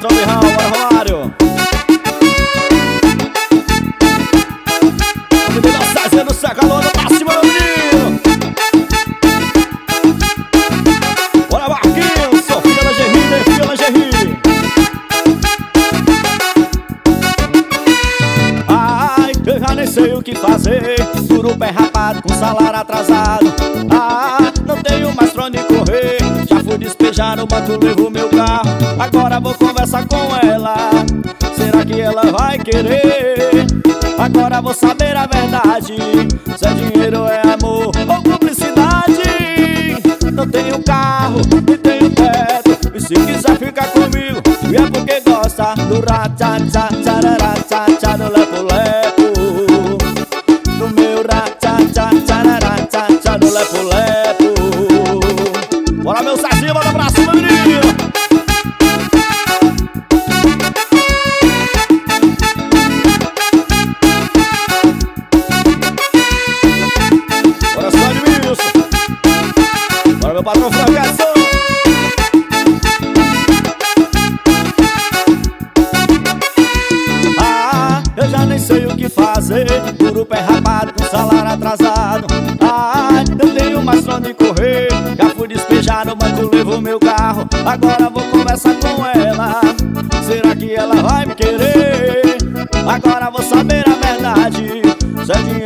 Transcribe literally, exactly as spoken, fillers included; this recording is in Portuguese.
patrão Birral, bora Romário. O menino da Cezinha do secador, pra cima do menino. Bora Marquinhos, sou filha da Gerri, né? Filha da Gerri. Ai, eu já nem sei o que fazer. Duro pé rapado, com salário atrasado. Ah, não tenho mais pra onde correr. Já fui despejar no banco, levo meu carro. Agora vou conversar com ela. Será que ela vai querer? Agora vou saber a verdade. Se é dinheiro, é amor ou cumplicidade. Não tenho carro, nem tenho teto. E se quiser ficar comigo, é porque gosta do ra-tcha-tcha-tcharará-tcha-tcha, do lepo-lepo. Do meu ra-tcha-tcha-tcharará-tcha-tcha, do lepo-lepo. Bora meu Cezinha, bora pra cima, menino. Bora só de Wilson. Bora meu patrão Francação. Ah, eu já nem sei o que fazer. Duro pé rapado, com salário atrasado. Ah, eu tenho mais pra onde correr. Já fui despejar no banco, levo meu carro. Agora vou conversar com ela. Será que ela vai me querer? Agora vou saber a verdade. Se é dinheiro